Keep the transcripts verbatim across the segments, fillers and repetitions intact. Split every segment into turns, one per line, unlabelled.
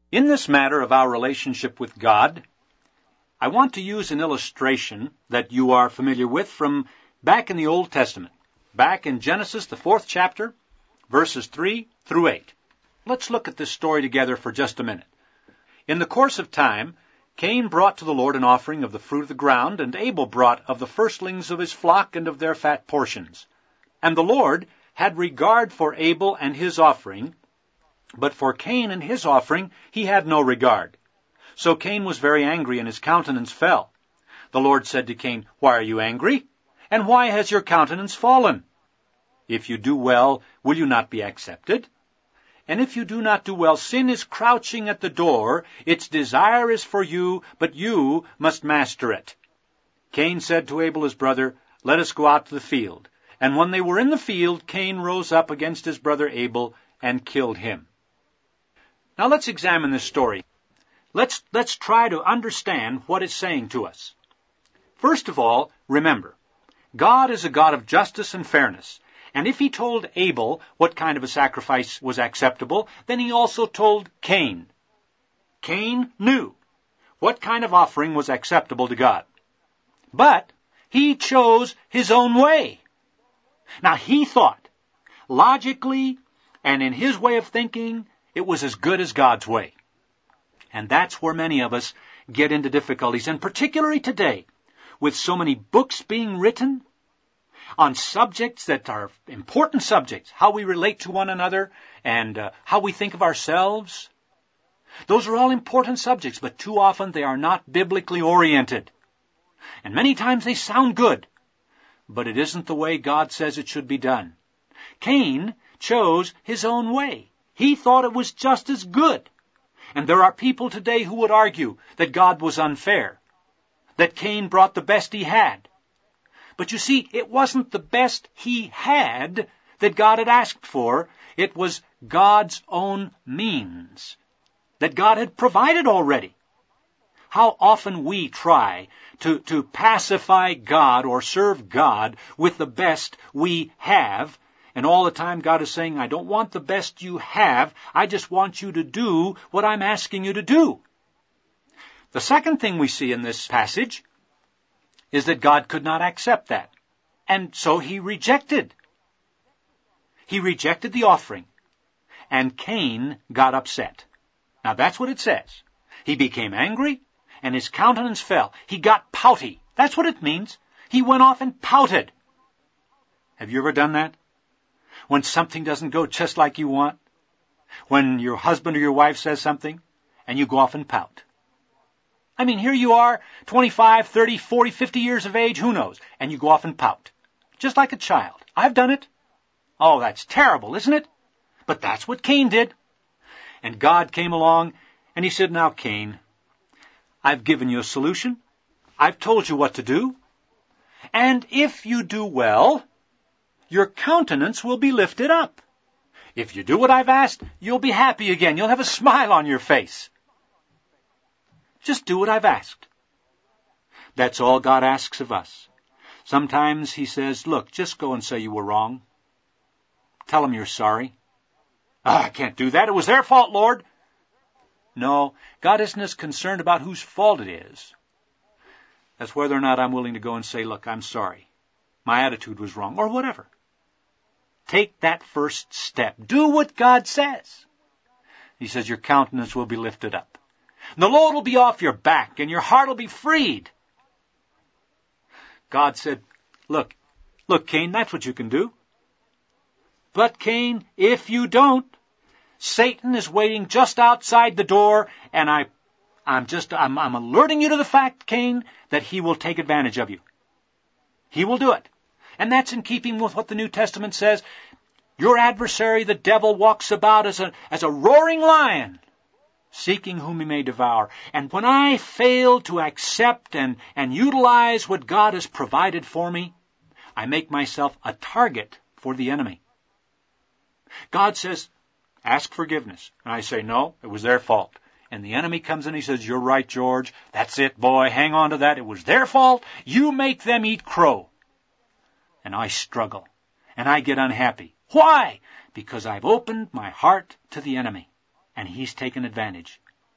In this matter of our relationship with God, I want to use an illustration that you are familiar with from back in the Old Testament, back in Genesis, the fourth chapter, verses three through eight. Let's look at this story together for just a minute. In the course of time, Cain brought to the Lord an offering of the fruit of the ground, and Abel brought of the firstlings of his flock and of their fat portions. And the Lord had regard for Abel and his offering, but for Cain and his offering he had no regard. So Cain was very angry, and his countenance fell. The Lord said to Cain, "Why are you angry? And why has your countenance fallen? If you do well, will you not be accepted? And if you do not do well, sin is crouching at the door. Its desire is for you, but you must master it." Cain said to Abel his brother, "Let us go out to the field." And when they were in the field, Cain rose up against his brother Abel and killed him. Now let's examine this story. Let's, let's try to understand what it's saying to us. First of all, remember, God is a God of justice and fairness. And if he told Abel what kind of a sacrifice was acceptable, then he also told Cain. Cain knew what kind of offering was acceptable to God. But he chose his own way. Now he thought, logically and in his way of thinking, it was as good as God's way. And that's where many of us get into difficulties, and particularly today, with so many books being written on subjects that are important subjects, how we relate to one another and uh, how we think of ourselves. Those are all important subjects, but too often they are not biblically oriented. And many times they sound good, but it isn't the way God says it should be done. Cain chose his own way. He thought it was just as good. And there are people today who would argue that God was unfair, that Cain brought the best he had. But you see, it wasn't the best he had that God had asked for. It was God's own means that God had provided already. How often we try to, to pacify God or serve God with the best we have, and all the time God is saying, "I don't want the best you have. I just want you to do what I'm asking you to do." The second thing we see in this passage is that God could not accept that. And so he rejected. He rejected the offering. And Cain got upset. Now that's what it says. He became angry, and his countenance fell. He got pouty. That's what it means. He went off and pouted. Have you ever done that? When something doesn't go just like you want? When your husband or your wife says something, and you go off and pout? I mean, here you are, twenty-five, thirty, forty, fifty years of age, who knows? And you go off and pout. Just like a child. I've done it. Oh, that's terrible, isn't it? But that's what Cain did. And God came along, and he said, "Now, Cain, I've given you a solution. I've told you what to do. And if you do well, your countenance will be lifted up. If you do what I've asked, you'll be happy again. You'll have a smile on your face. Just do what I've asked." That's all God asks of us. Sometimes he says, "Look, just go and say you were wrong. Tell them you're sorry." Oh, I can't do that. It was their fault, Lord. No, God isn't as concerned about whose fault it is as whether or not I'm willing to go and say, "Look, I'm sorry. My attitude was wrong," or whatever. Take that first step. Do what God says. He says your countenance will be lifted up. And the load will be off your back, and your heart will be freed. God said, look, look, Cain, that's what you can do. But Cain, if you don't, Satan is waiting just outside the door, and I, I'm just, I'm, I'm alerting you to the fact, Cain, that he will take advantage of you. He will do it. And that's in keeping with what the New Testament says. Your adversary, the devil, walks about as a, as a roaring lion, seeking whom he may devour. And when I fail to accept and, and utilize what God has provided for me, I make myself a target for the enemy. God says, ask forgiveness. And I say, no, it was their fault. And the enemy comes in and he says, you're right, George. That's it, boy. Hang on to that. It was their fault. You make them eat crow. And I struggle. And I get unhappy. Why? Because I've opened my heart to the enemy. And he's taken advantage.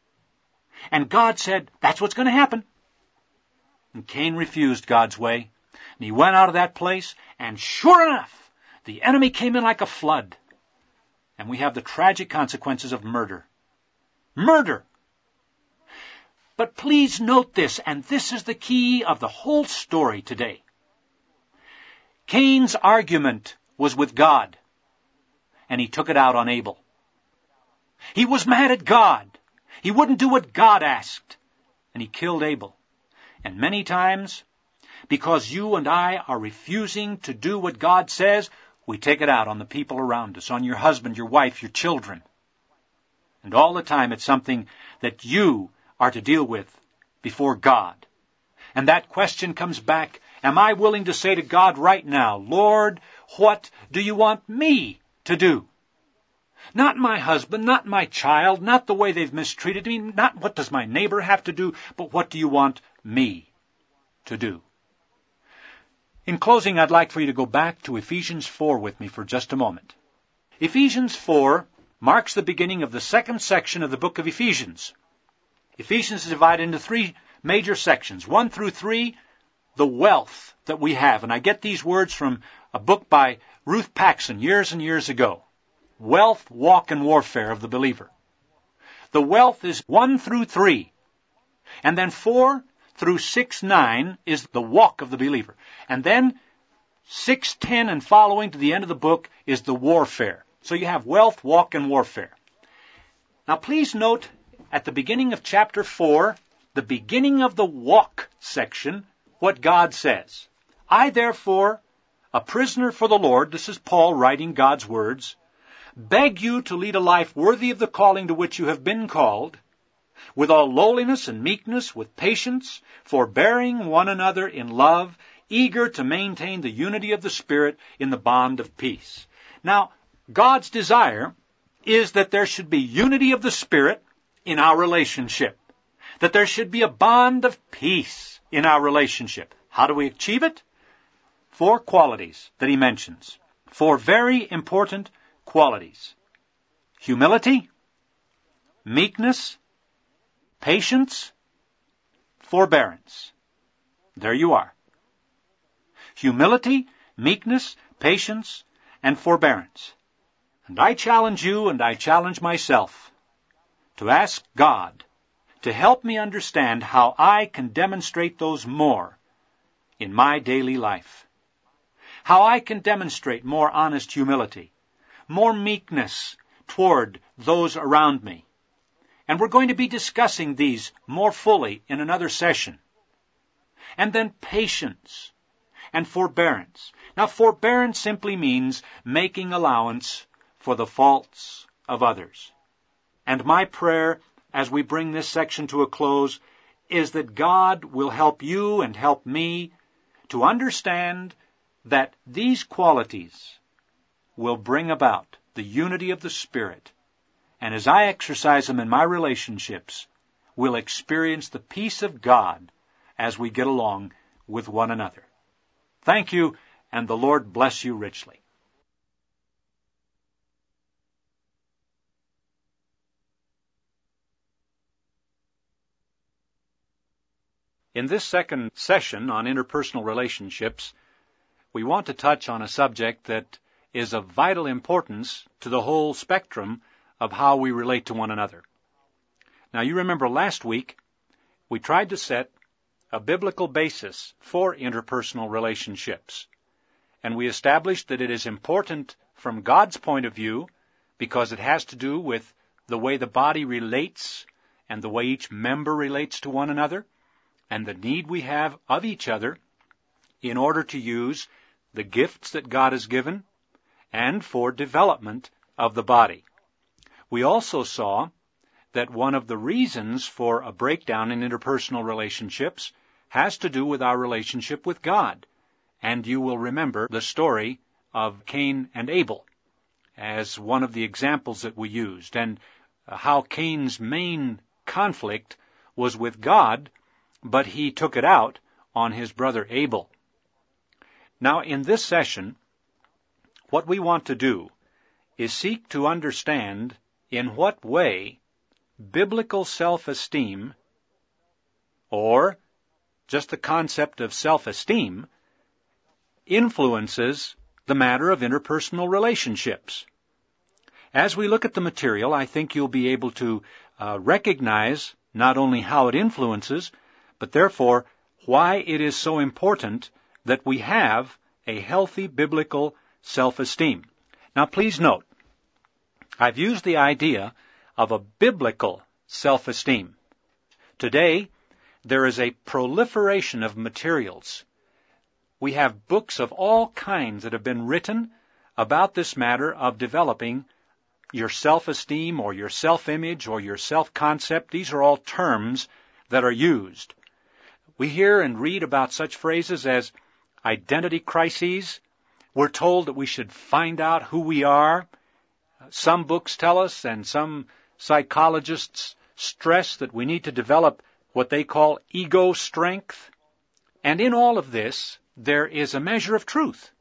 And God said, that's what's going to happen. And Cain refused God's way. And he went out of that place, and sure enough, the enemy came in like a flood. And we have the tragic consequences of murder. Murder! But please note this, and this is the key of the whole story today. Cain's argument was with God, and he took it out on Abel. He was mad at God. He wouldn't do what God asked, and he killed Abel. And many times, because you and I are refusing to do what God says, we take it out on the people around us, on your husband, your wife, your children. And all the time it's something that you are to deal with before God. And that question comes back, am I willing to say to God right now, Lord, what do you want me to do? Not my husband, not my child, not the way they've mistreated me, not what does my neighbor have to do, but what do you want me to do? In closing, I'd like for you to go back to Ephesians four with me for just a moment. Ephesians four marks the beginning of the second section of the book of Ephesians. Ephesians is divided into three major sections. One through three, the wealth that we have. And I get these words from a book by Ruth Paxson years and years ago. Wealth, Walk, and Warfare of the Believer. The wealth is one through three. And then four through six, nine is the walk of the believer. And then six, ten, and following to the end of the book is the warfare. So you have wealth, walk, and warfare. Now please note at the beginning of chapter four, the beginning of the walk section, what God says. I therefore, a prisoner for the Lord, this is Paul writing God's words, beg you to lead a life worthy of the calling to which you have been called, with all lowliness and meekness, with patience, forbearing one another in love, eager to maintain the unity of the Spirit in the bond of peace. Now, God's desire is that there should be unity of the Spirit in our relationship, that there should be a bond of peace in our relationship. How do we achieve it? Four qualities that he mentions. Four very important qualities. Humility, meekness, patience, forbearance. There you are. Humility, meekness, patience, and forbearance. And I challenge you and I challenge myself to ask God to help me understand how I can demonstrate those more in my daily life. How I can demonstrate more honest humility, more meekness toward those around me. And we're going to be discussing these more fully in another session. And then patience and forbearance. Now, forbearance simply means making allowance for the faults of others. And my prayer as we bring this section to a close is that God will help you and help me to understand that these qualities will bring about the unity of the Spirit. And as I exercise them in my relationships, we'll experience the peace of God as we get along with one another. Thank you, and the Lord bless you richly. In this second session on interpersonal relationships, we want to touch on a subject that is of vital importance to the whole spectrum of how we relate to one another. Now, you remember last week, we tried to set a biblical basis for interpersonal relationships. And we established that it is important from God's point of view because it has to do with the way the body relates and the way each member relates to one another and the need we have of each other in order to use the gifts that God has given and for development of the body. We also saw that one of the reasons for a breakdown in interpersonal relationships has to do with our relationship with God. And you will remember the story of Cain and Abel as one of the examples that we used, and how Cain's main conflict was with God, but he took it out on his brother Abel. Now, in this session, what we want to do is seek to understand in what way biblical self-esteem, or just the concept of self-esteem, influences the matter of interpersonal relationships. As we look at the material, I think you'll be able to uh, recognize not only how it influences, but therefore why it is so important that we have a healthy biblical self-esteem. Now please note, I've used the idea of a biblical self-esteem. Today, there is a proliferation of materials. We have books of all kinds that have been written about this matter of developing your self-esteem or your self-image or your self-concept. These are all terms that are used. We hear and read about such phrases as identity crises. We're told that we should find out who we are. Some books tell us, and some psychologists stress, that we need to develop what they call ego strength. And in all of this, there is a measure of truth.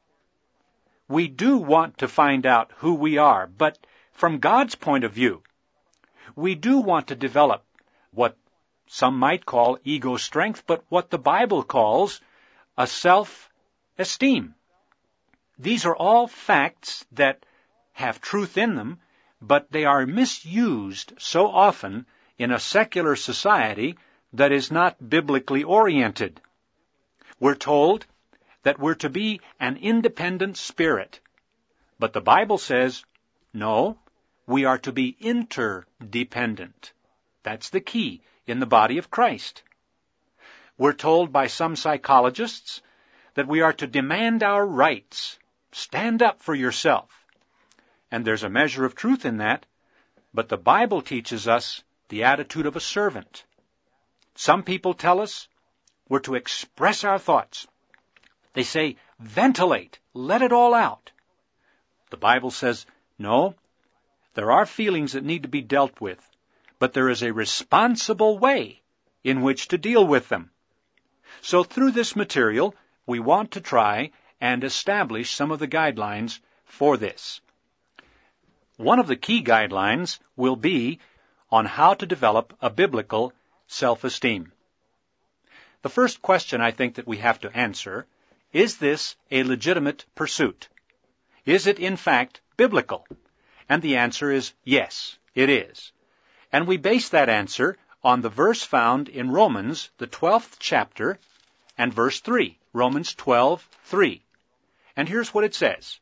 We do want to find out who we are, but from God's point of view, we do want to develop what some might call ego strength, but what the Bible calls a self-esteem. These are all facts that have truth in them, but they are misused so often in a secular society that is not biblically oriented. We're told that we're to be an independent spirit, but the Bible says, no, we are to be interdependent. That's the key in the body of Christ. We're told by some psychologists that we are to demand our rights. Stand up for yourself. And there's a measure of truth in that, but the Bible teaches us the attitude of a servant. Some people tell us we're to express our thoughts. They say, ventilate, let it all out. The Bible says, no, there are feelings that need to be dealt with, but there is a responsible way in which to deal with them. So through this material, we want to try and establish some of the guidelines for this. One of the key guidelines will be on how to develop a biblical self-esteem. The first question I think that we have to answer, is this a legitimate pursuit? Is it in fact biblical? And the answer is yes, it is. And we base that answer on the verse found in Romans, the twelfth chapter, and verse three, Romans twelve, three. And here's what it says.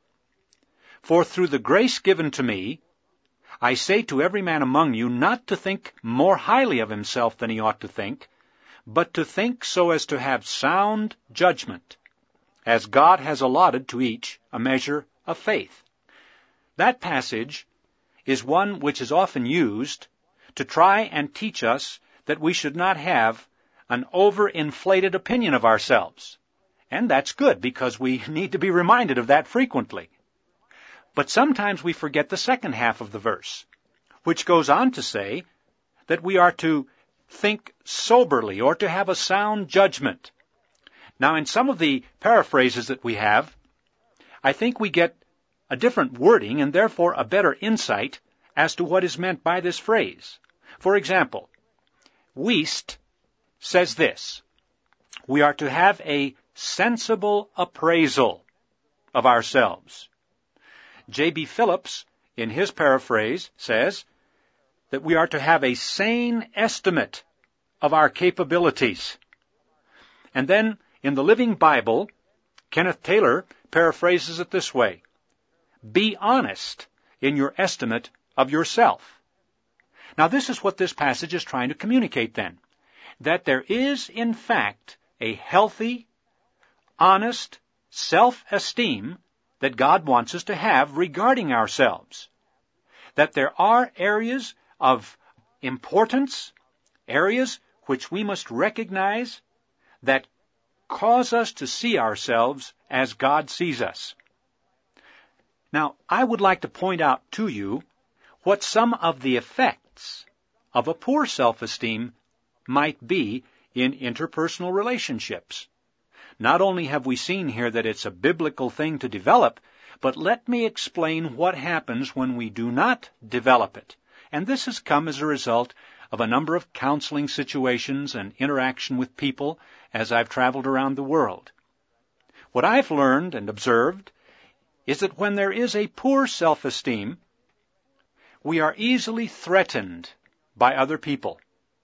For through the grace given to me, I say to every man among you not to think more highly of himself than he ought to think, but to think so as to have sound judgment, as God has allotted to each a measure of faith. That passage is one which is often used to try and teach us that we should not have an overinflated opinion of ourselves. And that's good, because we need to be reminded of that frequently. But sometimes we forget the second half of the verse, which goes on to say that we are to think soberly or to have a sound judgment. Now, in some of the paraphrases that we have, I think we get a different wording and therefore a better insight as to what is meant by this phrase. For example, Wuest says this, we are to have a sensible appraisal of ourselves. J B Phillips, in his paraphrase, says that we are to have a sane estimate of our capabilities. And then, in the Living Bible, Kenneth Taylor paraphrases it this way, be honest in your estimate of yourself. Now, this is what this passage is trying to communicate then, that there is, in fact, a healthy, honest self-esteem that God wants us to have regarding ourselves. That there are areas of importance, areas which we must recognize that cause us to see ourselves as God sees us. Now, I would like to point out to you what some of the effects of a poor self-esteem might be in interpersonal relationships. Not only have we seen here that it's a biblical thing to develop, but let me explain what happens when we do not develop it. And this has come as a result of a number of counseling situations and interaction with people as I've traveled around the world. What I've learned and observed is that when there is a poor self-esteem, we are easily threatened by other people.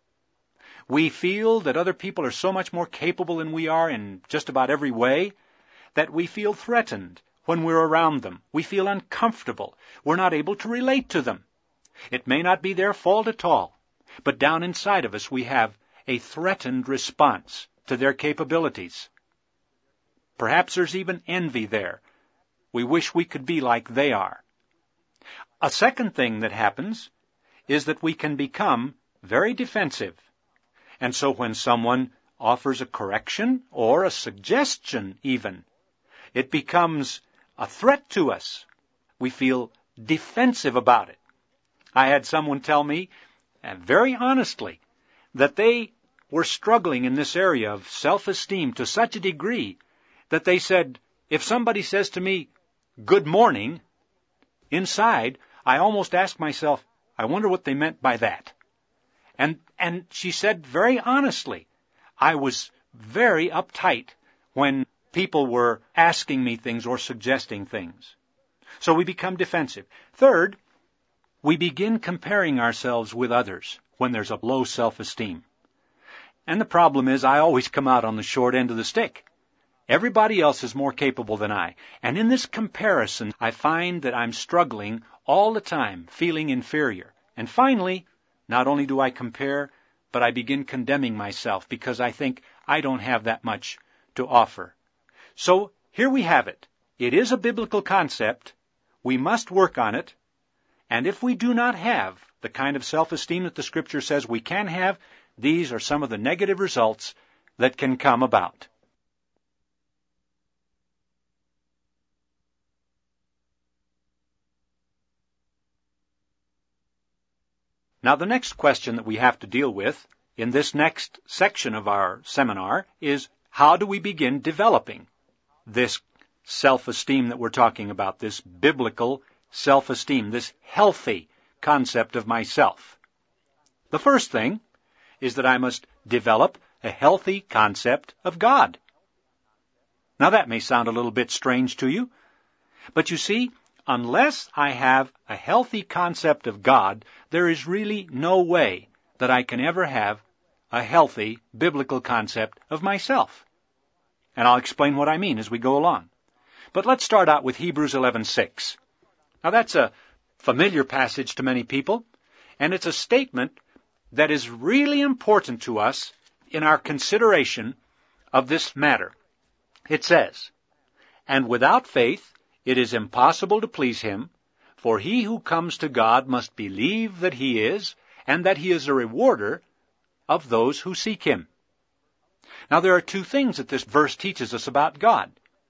We feel that other people are so much more capable than we are in just about every way that we feel threatened when we're around them. We feel uncomfortable. We're not able to relate to them. It may not be their fault at all, but down inside of us we have a threatened response to their capabilities. Perhaps there's even envy there. We wish we could be like they are. A second thing that happens is that we can become very defensive. And so when someone offers a correction or a suggestion even, it becomes a threat to us. We feel defensive about it. I had someone tell me, uh, very honestly, that they were struggling in this area of self-esteem to such a degree that they said, if somebody says to me, "Good morning," inside, I almost ask myself, I wonder what they meant by that. And and she said very honestly, I was very uptight when people were asking me things or suggesting things. So we become defensive. Third, we begin comparing ourselves with others when there's a low self-esteem. And the problem is I always come out on the short end of the stick. Everybody else is more capable than I. And in this comparison, I find that I'm struggling all the time, feeling inferior. And finally, not only do I compare, but I begin condemning myself because I think I don't have that much to offer. So here we have it. It is a biblical concept. We must work on it. And if we do not have the kind of self-esteem that the Scripture says we can have, these are some of the negative results that can come about. Now, the next question that we have to deal with in this next section of our seminar is, how do we begin developing this self-esteem that we're talking about, this biblical self-esteem, this healthy concept of myself? The first thing is that I must develop a healthy concept of God. Now, that may sound a little bit strange to you, but you see, unless I have a healthy concept of God, there is really no way that I can ever have a healthy biblical concept of myself. And I'll explain what I mean as we go along. But let's start out with Hebrews eleven six. Now, that's a familiar passage to many people, and it's a statement that is really important to us in our consideration of this matter. It says, "And without faith it is impossible to please him, for he who comes to God must believe that he is, and that he is a rewarder of those who seek him." Now, there are two things that this verse teaches us about God.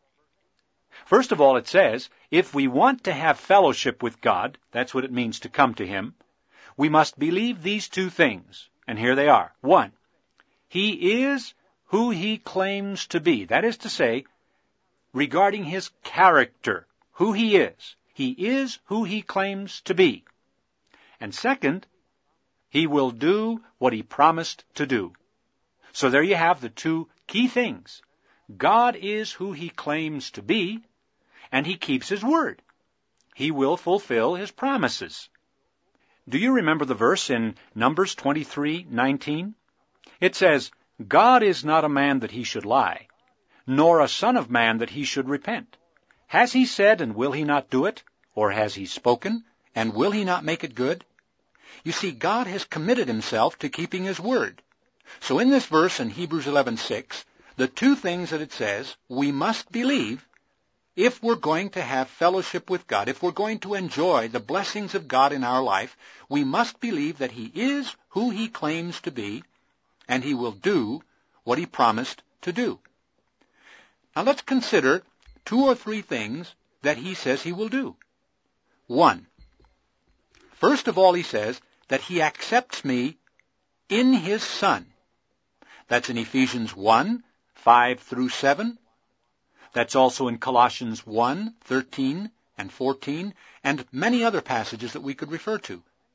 First of all, it says, if we want to have fellowship with God, that's what it means to come to him, we must believe these two things. And here they are. One, he is who he claims to be. That is to say, regarding his character, who he is. He is who he claims to be. And second, he will do what he promised to do. So there you have the two key things. God is who he claims to be, and he keeps his word. He will fulfill his promises. Do you remember the verse in Numbers twenty-three nineteen? It says, "God is not a man that he should lie, nor a son of man that he should repent. Has he said, and will he not do it? Or has he spoken, and will he not make it good?" You see, God has committed himself to keeping his word. So in this verse in Hebrews eleven six, the two things that it says we must believe if we're going to have fellowship with God, if we're going to enjoy the blessings of God in our life, we must believe that he is who he claims to be, and he will do what he promised to do. Now let's consider two or three things that he says he will do. One, first of all, he says that he accepts me in his Son. That's in Ephesians one, five through seven. That's also in Colossians one, thirteen and fourteen, and many other passages that we could refer to.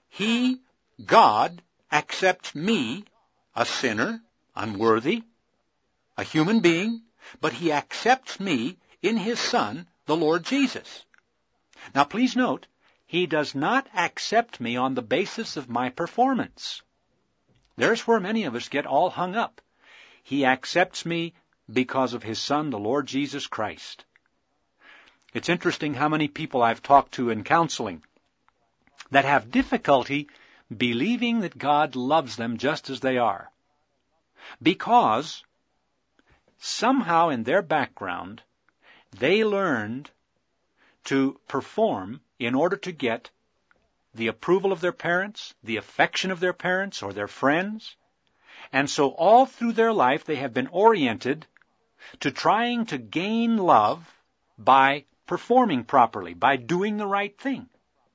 He, God, accepts me, a sinner, unworthy, a human being, but He accepts me in His Son, the Lord Jesus. Now please note, He does not accept me on the basis of my performance. There's where many of us get all hung up. He accepts me because of His Son, the Lord Jesus Christ. It's interesting how many people I've talked to in counseling that have difficulty believing that God loves them just as they are, because somehow in their background they learned to perform in order to get the approval of their parents, the affection of their parents or their friends. And so all through their life they have been oriented to trying to gain love by performing properly, by doing the right thing.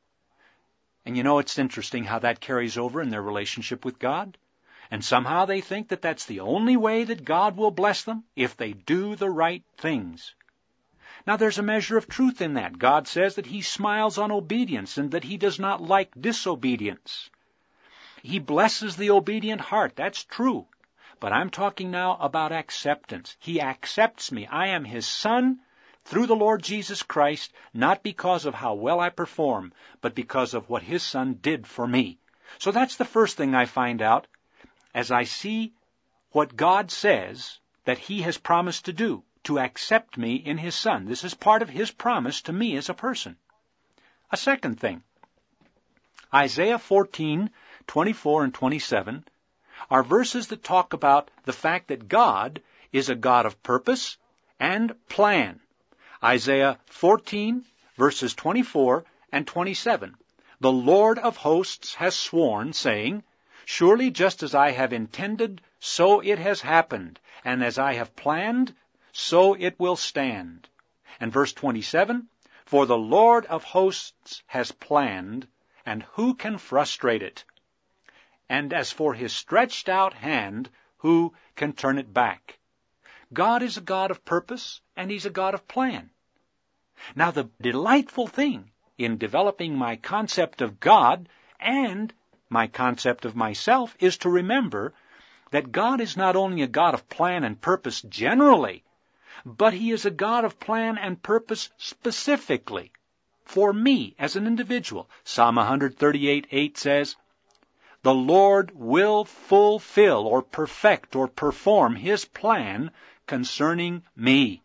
And you know, it's interesting how that carries over in their relationship with God. And somehow they think that that's the only way that God will bless them, if they do the right things. Now there's a measure of truth in that. God says that He smiles on obedience and that He does not like disobedience. He blesses the obedient heart. That's true. But I'm talking now about acceptance. He accepts me. I am His Son through the Lord Jesus Christ, not because of how well I perform, but because of what His Son did for me. So that's the first thing I find out as I see what God says that He has promised to do, to accept me in His Son. This is part of His promise to me as a person. A second thing, Isaiah fourteen, twenty-four and twenty-seven are verses that talk about the fact that God is a God of purpose and plan. Isaiah fourteen, verses twenty-four and twenty-seven. The Lord of hosts has sworn, saying, surely just as I have intended, so it has happened, and as I have planned, so it will stand. And verse twenty-seven, for the Lord of hosts has planned, and who can frustrate it? And as for His stretched out hand, who can turn it back? God is a God of purpose, and He's a God of plan. Now the delightful thing in developing my concept of God and my concept of myself is to remember that God is not only a God of plan and purpose generally, but He is a God of plan and purpose specifically for me as an individual. Psalm one thirty-eight, eight says, the Lord will fulfill or perfect or perform His plan concerning me.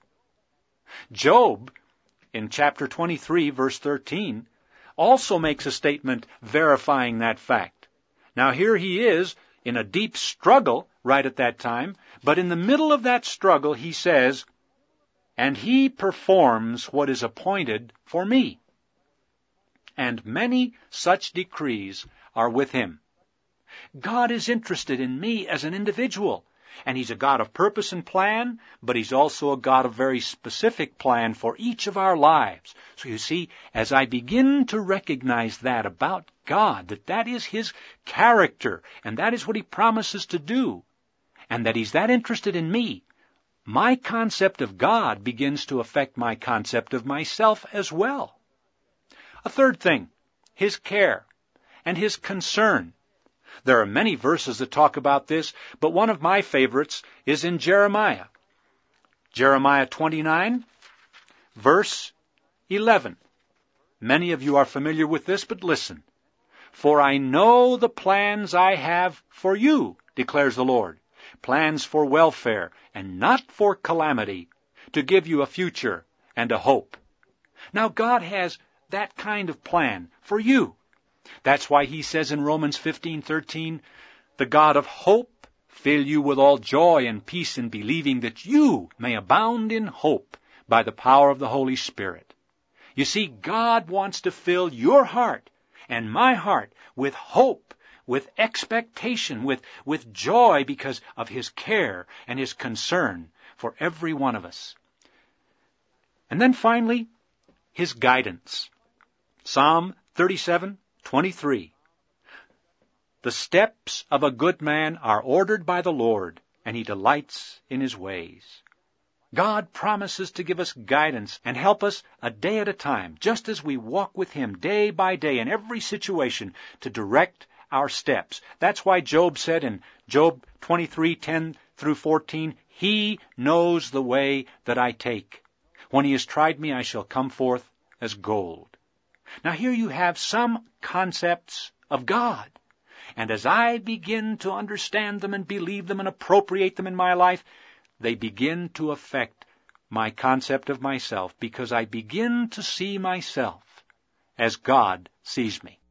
Job, in chapter twenty-three, verse thirteen, also makes a statement verifying that fact. Now here he is in a deep struggle right at that time, but in the middle of that struggle he says, and He performs what is appointed for me. And many such decrees are with Him. God is interested in me as an individual, and He's a God of purpose and plan, but He's also a God of very specific plan for each of our lives. So you see, as I begin to recognize that about God, that that is His character, and that is what He promises to do, and that He's that interested in me, my concept of God begins to affect my concept of myself as well. A third thing, His care and His concern. There are many verses that talk about this, but one of my favorites is in Jeremiah. Jeremiah twenty-nine, verse eleven. Many of you are familiar with this, but listen. For I know the plans I have for you, declares the Lord, plans for welfare and not for calamity, to give you a future and a hope. Now God has that kind of plan for you. That's why He says in Romans fifteen thirteen, the God of hope fill you with all joy and peace in believing that you may abound in hope by the power of the Holy Spirit. You see, God wants to fill your heart and my heart with hope, with expectation, with, with joy because of His care and His concern for every one of us. And then finally, His guidance. Psalm thirty-seven, twenty-three. The steps of a good man are ordered by the Lord, and He delights in His ways. God promises to give us guidance and help us a day at a time, just as we walk with Him day by day in every situation to direct our steps. That's why Job said in Job twenty-three, ten through fourteen, He knows the way that I take. When He has tried me, I shall come forth as gold. Now here you have some concepts of God. And as I begin to understand them and believe them and appropriate them in my life, they begin to affect my concept of myself, because I begin to see myself as God sees me.